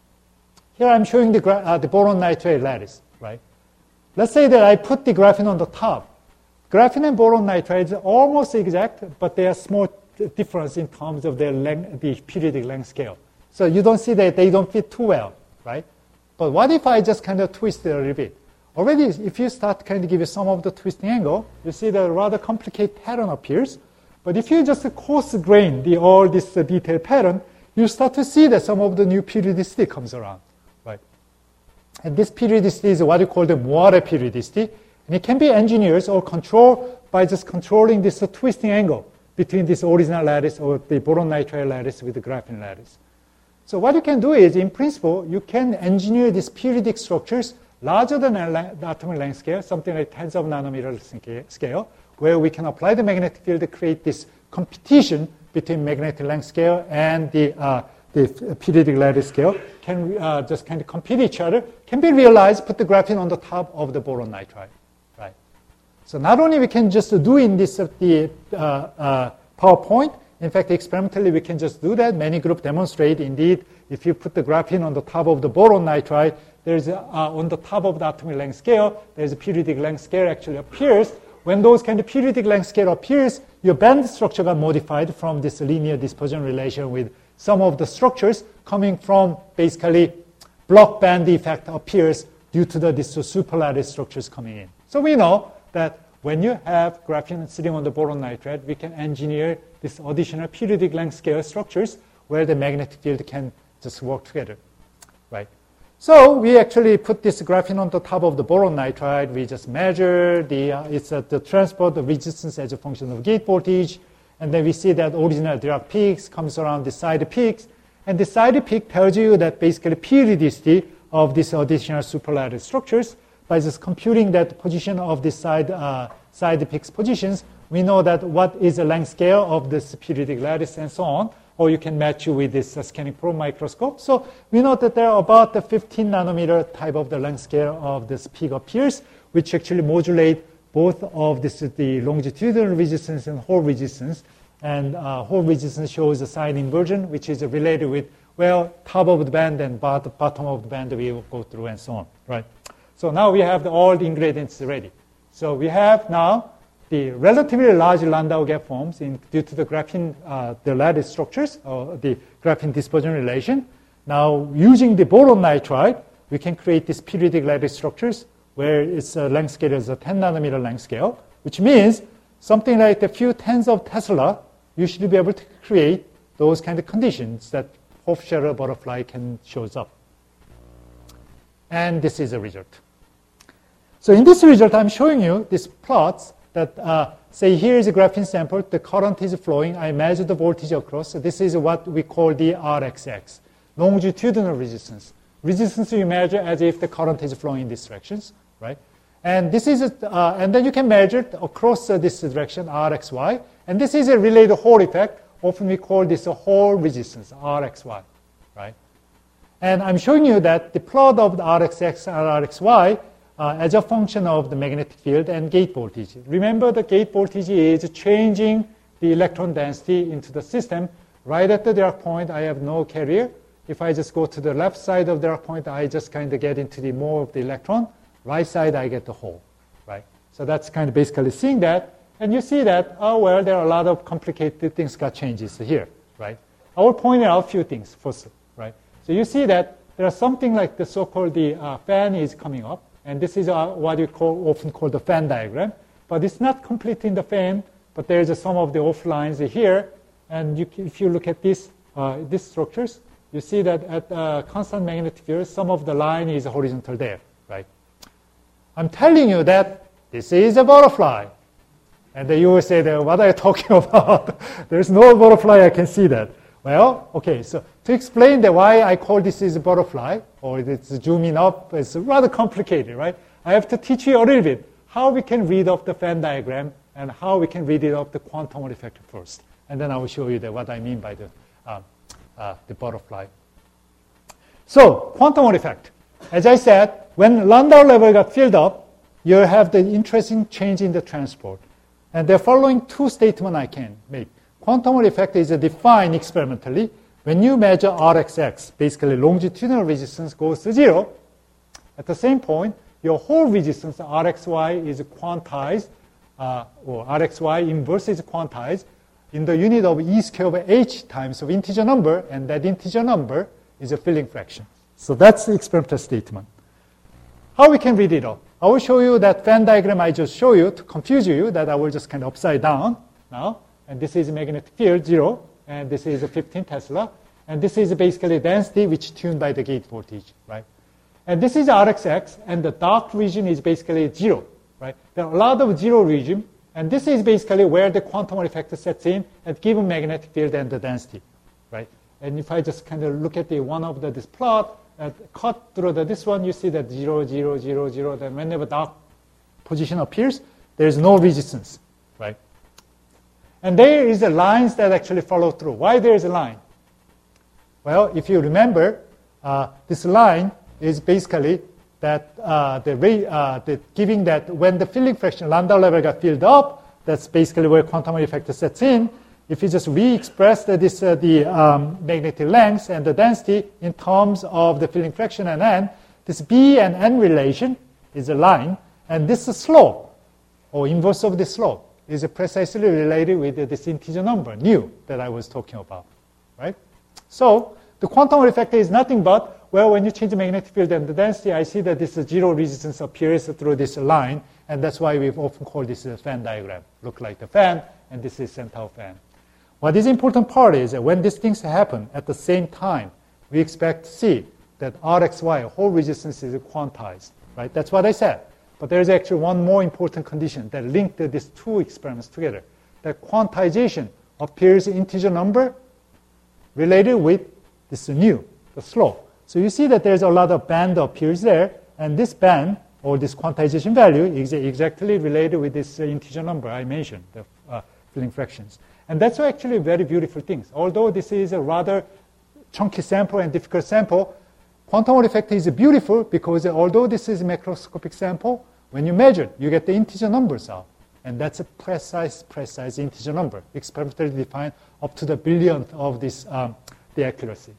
S1: Here I'm showing the boron nitride lattice, right? Let's say that I put the graphene on the top. Graphene and boron nitride are almost exact, but they are small difference in terms of their length, the periodic length scale. So you don't see that they don't fit too well, right? But what if I just kind of twist it a little bit? Already, if you start kind of give you some of the twisting angle, you see that a rather complicated pattern appears. But if you just coarse grain all this detailed pattern, you start to see that some of the new periodicity comes around, right? And this periodicity is what you call the Moire periodicity. And it can be engineered or controlled by just controlling this twisting angle between this original lattice or the boron nitride lattice with the graphene lattice. So what you can do is, in principle, you can engineer these periodic structures larger than the atomic length scale, something like tens of nanometers scale, where we can apply the magnetic field to create this competition between magnetic length scale and the periodic lattice scale, can just kind of compete each other, can be realized, put the graphene on the top of the boron nitride, right? So not only we can just do in this PowerPoint, in fact, experimentally we can just do that. Many groups demonstrate, indeed, if you put the graphene on the top of the boron nitride, there's on the top of the atomic length scale, there's a periodic length scale actually appears. When those kind of periodic length scale appears, your band structure got modified from this linear dispersion relation with some of the structures coming from basically block band effect appears due to this superlattice structures coming in. So we know that when you have graphene sitting on the boron nitride, we can engineer this additional periodic length scale structures where the magnetic field can just work together, right? So we actually put this graphene on the top of the boron nitride. We just measure the transport of resistance as a function of gate voltage. And then we see that original Dirac peaks comes around the side peaks. And the side peak tells you that basically periodicity of these additional superlattice structures. By just computing that position of the side peaks positions, we know that what is the length scale of this periodic lattice and so on. Or you can match it with this scanning probe microscope. So we know that there are about the 15 nanometer type of the length scale of this peak appears, which actually modulate both of the longitudinal resistance and Hall resistance. And Hall resistance shows a sign inversion, which is related with, well, top of the band and bottom of the band we will go through and so on, right? So now we have all the ingredients ready. So we have now the relatively large Landau gap forms due to the graphene, the lattice structures, or the graphene dispersion relation. Now, using the boron nitride, we can create these periodic lattice structures where its length scale is a 10 nanometer length scale, which means something like a few tens of Tesla, you should be able to create those kind of conditions that Hofstadter butterfly can shows up. And this is a result. So in this result, I'm showing you these plots that say here is a graphene sample, the current is flowing, I measure the voltage across. So this is what we call the RXX, longitudinal resistance. Resistance you measure as if the current is flowing in these directions, right? And this is, and then you can measure it across this direction, RXY. And this is a related Hall effect. Often we call this a Hall resistance, RXY, right? And I'm showing you that the plot of the Rxx and Rxy as a function of the magnetic field and gate voltage. Remember, the gate voltage is changing the electron density into the system. Right at the Dirac point, I have no carrier. If I just go to the left side of the Dirac point, I just kind of get into the more of the electron. Right side, I get the hole, right? So that's kind of basically seeing that. And you see that, oh, well, there are a lot of complicated things got changes here, right? I will point out a few things first, right? So you see that there are something like the so-called fan is coming up. And this is what you often call the fan diagram. But it's not complete in the fan, but there's some of the off lines here. And if you look at these structures, you see that at constant magnetic field, some of the line is horizontal there, right? I'm telling you that this is a butterfly. And then you will say, that, what are you talking about? There's no butterfly, I can see that. Well, okay, so to explain that why I call this is a butterfly, or it's zooming up, it's rather complicated, right? I have to teach you a little bit how we can read off the fan diagram and how we can read it off the quantum effect first. And then I will show you that what I mean by the butterfly. So, quantum effect. As I said, when Landau level got filled up, you have the interesting change in the transport. And the following two statements I can make. Quantum effect is defined experimentally when you measure Rxx, basically longitudinal resistance goes to 0. At the same point, your whole resistance, Rxy, is quantized, or Rxy inverse is quantized in the unit of E squared over H times of integer number, and that integer number is a filling fraction. So that's the experimental statement. How we can read it up? I will show you that fan diagram I just showed you to confuse you, that I will just kind of upside down now. And this is magnetic field, 0, and this is 15 Tesla. And this is basically density, which tuned by the gate voltage, right? And this is Rxx, and the dark region is basically 0, right? There are a lot of 0 region, and this is basically where the quantum effect sets in at given magnetic field and the density, right? And if I just kind of look at this plot, cut through this one, you see that 0, 0, 0, 0. Then whenever dark position appears, there is no resistance, right? And there is a lines that actually follow through. Why there is a line? Well, if you remember, this line is basically that giving that when the filling fraction Landau level got filled up, that's basically where quantum effect sets in. If you just re-express the magnetic length and the density in terms of the filling fraction and n, this B and n relation is a line, and this slope, or inverse of the slope, is precisely related with this integer number, nu, that I was talking about, right? So the quantum effect is nothing but, well, when you change the magnetic field and the density, I see that this 0 resistance appears through this line, and that's why we often call this a fan diagram. Look like the fan, and this is centaur fan. What is important part is that when these things happen at the same time, we expect to see that Rxy, whole resistance, is quantized, right? That's what I said. But there's actually one more important condition that linked these two experiments together. That quantization appears integer number related with this nu, the slope. So you see that there's a lot of band appears there, and this band, or this quantization value, is exactly related with this integer number I mentioned, the filling fractions. And that's actually very beautiful things. Although this is a rather chunky sample and difficult sample, quantum effect is beautiful because although this is a macroscopic sample, when you measure, you get the integer numbers out. And that's a precise integer number, experimentally defined up to the billionth of this, the accuracy.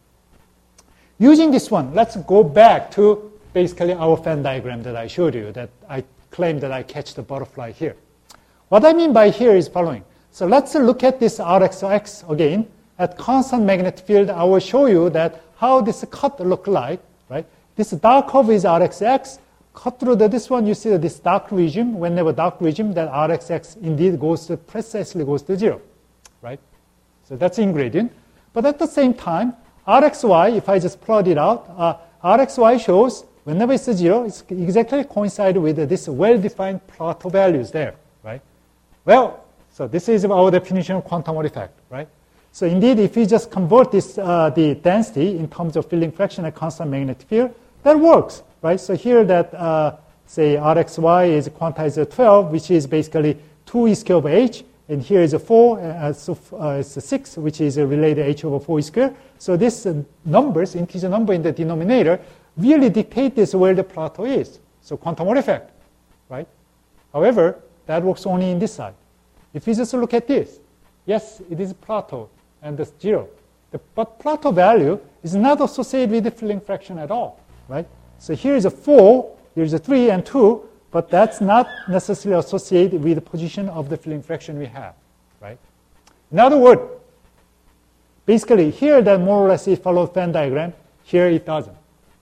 S1: Using this one, let's go back to basically our fan diagram that I showed you, that I claim that I catch the butterfly here. What I mean by here is following. So let's look at this Rxx again. At constant magnetic field, I will show you that how this cut look like, right? This dark curve is Rxx. Cut through this one, you see that this dark region, whenever dark region, that Rxx indeed precisely goes to 0, right? So that's the ingredient. But at the same time, Rxy, if I just plot it out, Rxy shows whenever it's 0, it's exactly coincide with this well-defined Plateau values there, right? Well, so this is our definition of quantum effect, right? So indeed, if you just convert this, the density in terms of filling fraction at constant magnetic field, that works, right? So here that, say, Rxy is quantized at 12, which is basically 2 E squared over H, and here is a 4, so it's a 6, which is related h over 4 squared. So this numbers, integer number in the denominator, really dictate this where the plateau is. So quantum Hall effect, right? However, that works only in this side. If you just look at this, yes, it is plateau and it's 0. But plateau value is not associated with the filling fraction at all, right? So here is a 4, here is a 3 and 2, but that's not necessarily associated with the position of the filling fraction we have, right? In other words, basically here that more or less it follows Venn diagram, here it doesn't.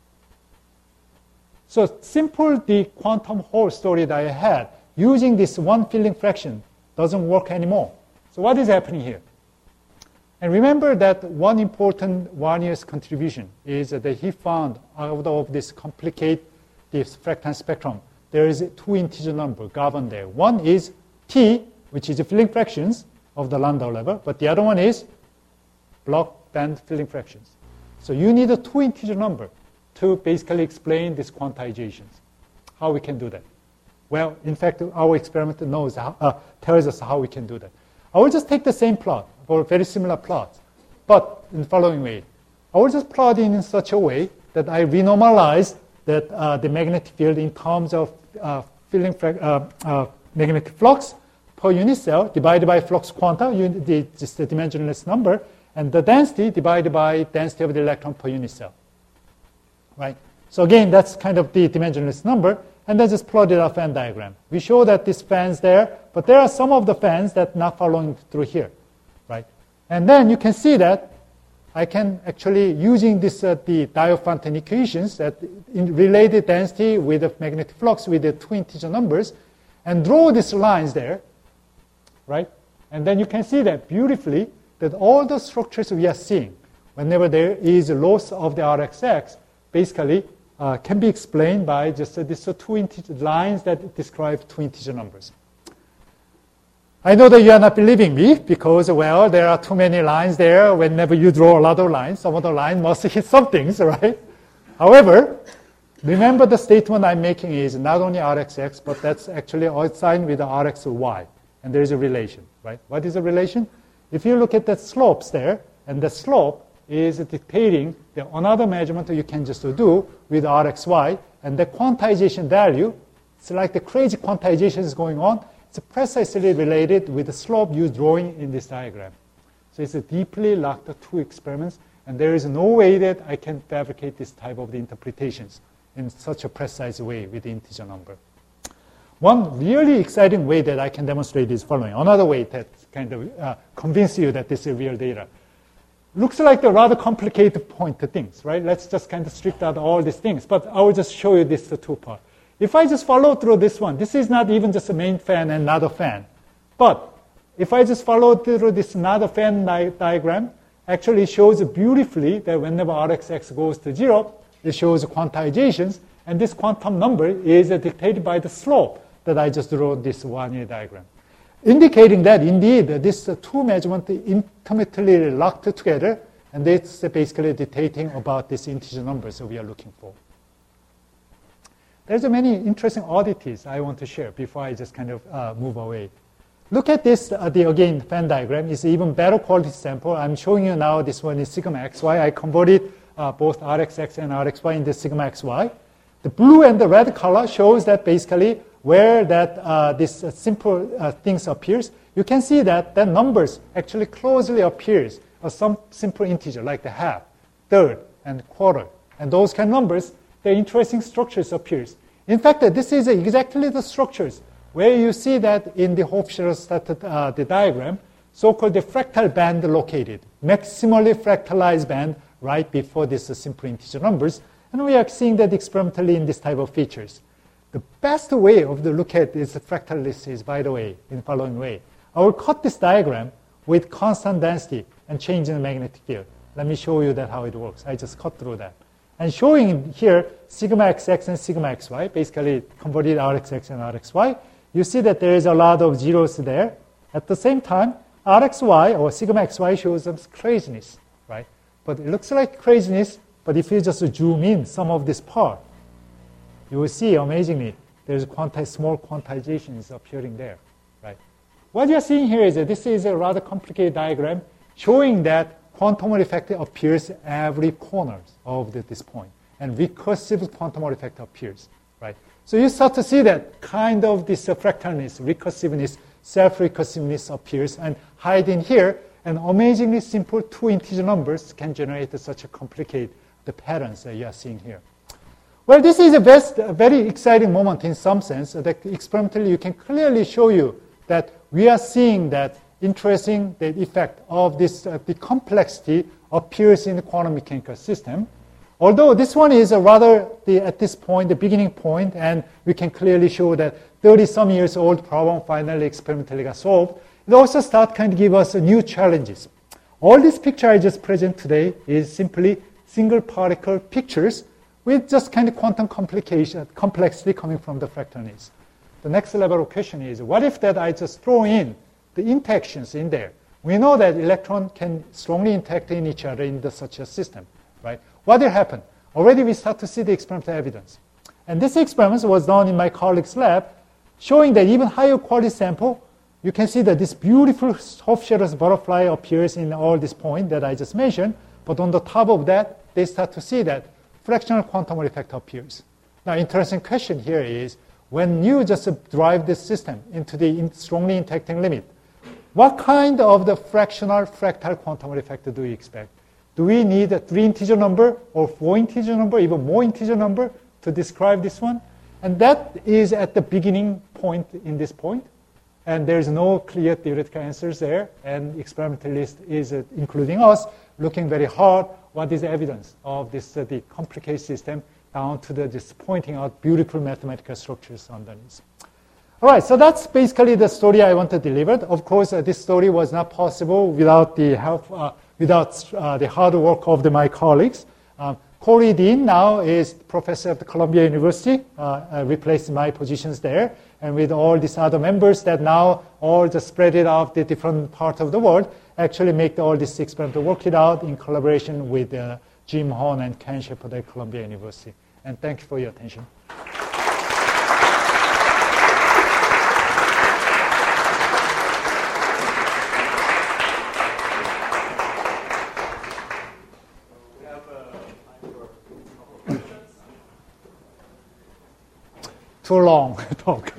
S1: So simple the quantum Hall story that I had, using this one filling fraction doesn't work anymore. So what is happening here? And remember that one important Warnier's contribution is that he found out of this complicated this fractal spectrum, there is 2 integer number governed there. One is t, which is the filling fractions of the Landau level, but the other one is block band filling fractions. So you need a 2 integer number to basically explain these quantizations. How we can do that? Well, in fact, our experiment tells us how we can do that. I will just take the same plot, or very similar plots, but in the following way. I will just plot it in such a way that I renormalize that the magnetic field in terms of magnetic flux per unit cell divided by flux quanta, just the dimensionless number, and the density divided by density of the electron per unit cell. Right? So again, that's kind of the dimensionless number, and then just plot it a Venn diagram. We show that this fan's there, but there are some of the fans that not following through here, right? And then you can see that I can actually, using this the Diophant equations, that in related density with the magnetic flux with the 2 integer numbers, and draw these lines there, right? And then you can see that beautifully that all the structures we are seeing, whenever there is a loss of the RxX, basically can be explained by just these 2 integer lines that describe 2 integer numbers. I know that you are not believing me because, well, there are too many lines there. Whenever you draw a lot of lines, some of the lines must hit some things, right? However, remember the statement I'm making is not only RxX, but that's actually assigned with the RxY. And there is a relation, right? What is the relation? If you look at the slopes there, and the slope is dictating the another measurement you can just do with RxY, and the quantization value, it's like the crazy quantization is going on. It's precisely related with the slope you're drawing in this diagram. So it's a deeply locked 2 experiments, and there is no way that I can fabricate this type of the interpretations in such a precise way with the integer number. One really exciting way that I can demonstrate is following. Another way that kind of convince you that this is real data. Looks like a rather complicated point things, right? Let's just kind of strip out all these things, but I will just show you this 2 part. If I just follow through this one, this is not even just a main fan and not a fan. But if I just follow through this not a fan diagram, actually shows beautifully that whenever Rxx goes to 0, it shows quantizations, and this quantum number is dictated by the slope that I just drew this Warnier diagram. Indicating that indeed these 2 measurements intimately locked together, and it's basically dictating about these integer numbers that we are looking for. There's many interesting oddities I want to share before I just kind of move away. Look at this, again, Venn diagram. It's even better quality sample. I'm showing you now this one is sigma xy. I converted both Rxx and Rxy into sigma xy. The blue and the red color shows that basically where that this simple things appears. You can see that the numbers actually closely appears as some simple integer like the half, third, and quarter. And those kind of numbers, the interesting structures appears. In fact, this is exactly the structures where you see that in the Hofstadter the diagram, so-called the fractal band located, maximally fractalized band right before this simple integer numbers. And we are seeing that experimentally in this type of features. The best way of the look at this fractal list is, by the way, in the following way. I will cut this diagram with constant density and change in the magnetic field. Let me show you that how it works. I just cut through that. And showing here sigma xx and sigma xy, basically converted Rxx and Rxy, you see that there is a lot of zeros there. At the same time, Rxy or sigma xy shows some craziness, right? But it looks like craziness, but if you just zoom in some of this part, you will see amazingly there's small quantizations appearing there, right? what you're seeing here is that this is a rather complicated diagram showing that quantum effect appears every corner of this point, and recursive quantum effect appears, right? So you start to see that kind of this fractalness, recursiveness, self-recursiveness appears and hide in here, and amazingly simple two integer numbers can generate such a complicated patterns that you are seeing here. Well, this is a very exciting moment in some sense that experimentally you can clearly show you that we are seeing that interesting the effect of this the complexity appears in the quantum mechanical system. Although this one is rather at this point, the beginning point, and we can clearly show that 30-some years old problem finally experimentally got solved. It also start kind of give us new challenges. All this picture I just present today is simply single particle pictures with just kind of quantum complexity coming from the fractalness. The next level of question is, what if that I just throw in the interactions in there? We know that electrons can strongly interact in each other in such a system, right? What will happen? Already we start to see the experimental evidence. And this experiment was done in my colleague's lab, showing that even higher quality sample, you can see that this beautiful Hofstadter's butterfly appears in all this point that I just mentioned. But on the top of that, they start to see that fractional quantum effect appears. Now, interesting question here is, when you just drive this system into the strongly interacting limit, what kind of the fractional fractal quantum effect do you expect? Do we need a 3 integer number or 4 integer number, even more integer number to describe this one? And that is at the beginning point in this point. And there's no clear theoretical answers there. And experimentalist is, including us, looking very hard what is the evidence of this the complicated system down to just pointing out beautiful mathematical structures underneath. All right, so that's basically the story I want to deliver. Of course, this story was not possible without the help, without the hard work of my colleagues. Corey Dean now is professor at the Columbia University, replaced my positions there, and with all these other members that now all just spread it out the different parts of the world, actually make all this experimental work it out in collaboration with Jim Horn and Ken Shepard at Columbia University. And thank you for your attention. Too long talk.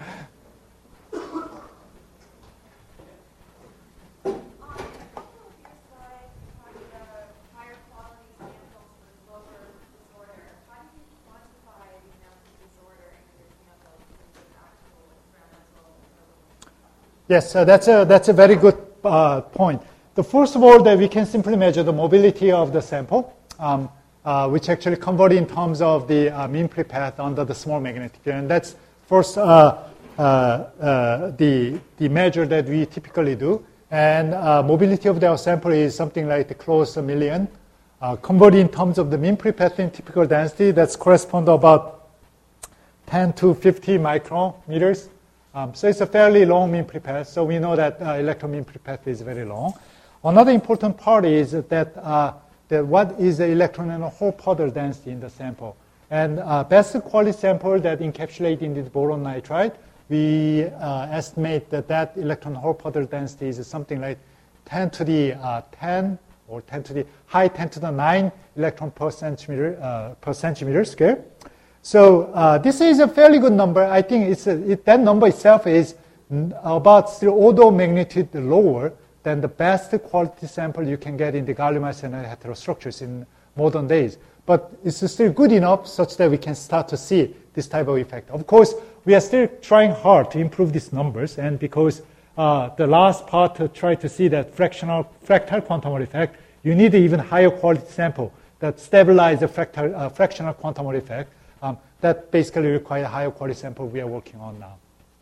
S1: Yes, that's a very good point. First of all, that we can simply measure the mobility of the sample, which actually convert in terms of the mean free path under the small magnetic field. And that's first the measure that we typically do. And mobility of the sample is something like close to 1 million. Converted in terms of the mean free path in typical density, that's correspond to about 10 to 50 micrometers. So it's a fairly long mean free path. So we know that electron mean free path is very long. Another important part is that what is the electron and hole puddle density in the sample. And best quality sample that encapsulate in this boron nitride, we estimate that electron hole puddle density is something like 10 to the 10 or 10 to the high 10 to the 9 electron per centimeter square. So this is a fairly good number. I think that number itself is about still order of magnitude lower than the best quality sample you can get in the gallium arsenide heterostructures in modern days. But it's still good enough such that we can start to see this type of effect. Of course, we are still trying hard to improve these numbers, and because the last part to try to see that fractal quantum effect, you need an even higher quality sample that stabilize the fractional quantum effect. That basically require a higher quality sample we are working on now.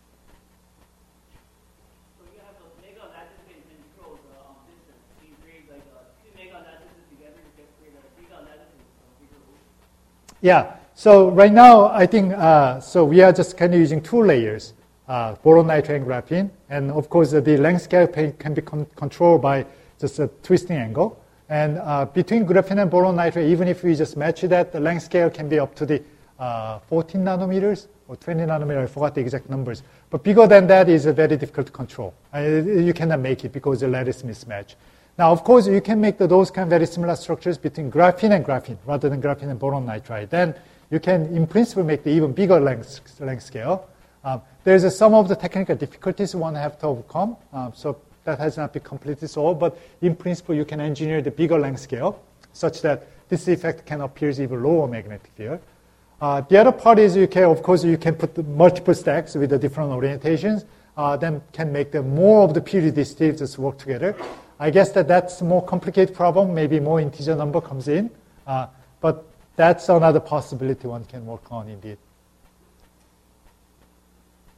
S2: So you have a mega lattice and control distance. So you create like 2 mega lattices together to create a giga lattice and bigger loop.
S1: Yeah. So right now, I think so we are just kind of using 2 layers, boron nitride and graphene, and of course the length scale can be controlled by just a twisting angle. And between graphene and boron nitride, even if we just match that, the length scale can be up to the 14 nanometers or 20 nanometer, I forgot the exact numbers. But bigger than that is very difficult to control. You cannot make it because the lattice mismatch. Now, of course, you can make those kind of very similar structures between graphene and graphene rather than graphene and boron nitride. Then you can, in principle, make the even bigger length scale. There's some of the technical difficulties one have to overcome. So that has not been completely solved. But in principle, you can engineer the bigger length scale such that this effect can appear even lower magnetic field. The other part is you can, of course, you can put multiple stacks with the different orientations. Then can make more of the period states work together. I guess that's a more complicated problem. Maybe more integer number comes in. But that's another possibility one can work on indeed.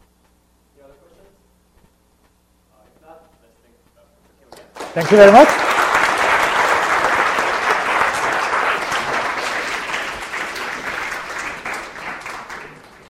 S3: Any other questions? If not, let's thank you again.
S1: Thank you very much.